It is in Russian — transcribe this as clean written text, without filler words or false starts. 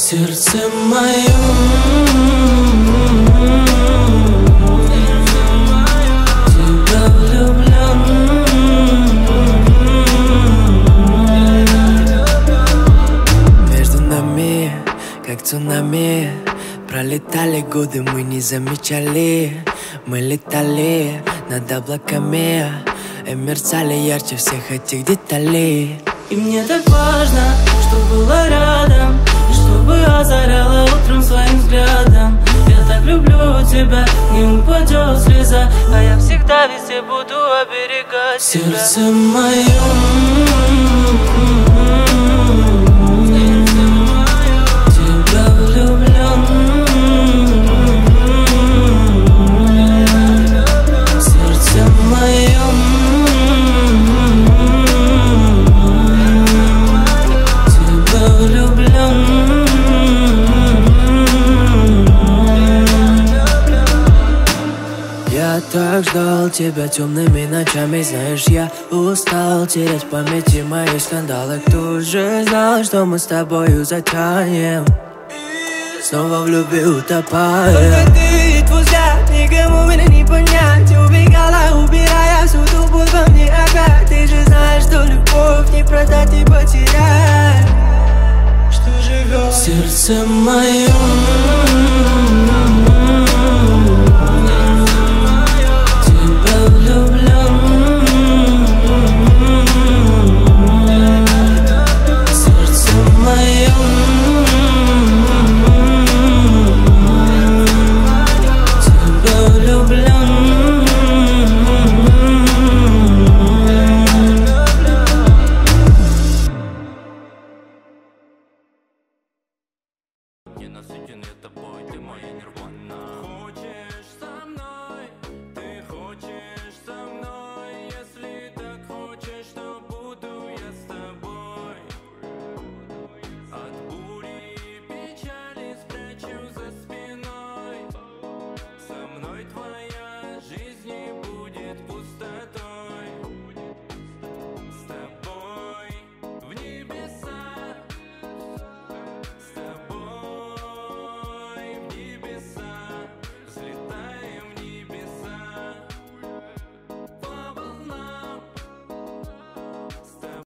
сердце мое. Тебя влюблен. Между нами, как цунами, пролетали годы, мы не замечали. Мы летали над облаками и мерцали ярче всех этих деталей. И мне так важно, что было рядом, и чтобы озаряла утром своим взглядом. Я так люблю тебя, не упадет слеза, а я всегда везде буду оберегать тебя. Сердце мое. Тебя влюблен. Сердце мое. Я так ждал тебя темными ночами. Знаешь, я устал терять в памяти мои скандалы. Кто же знал, что мы с тобою затянем, снова в любви утопаем. Только ты и твой взгляд, никому меня не понять. Убегала, убирая всю ту боль во мне опять. Ты же знаешь, что любовь не продать и потерять, что живет Сердце мое. Ненасытенные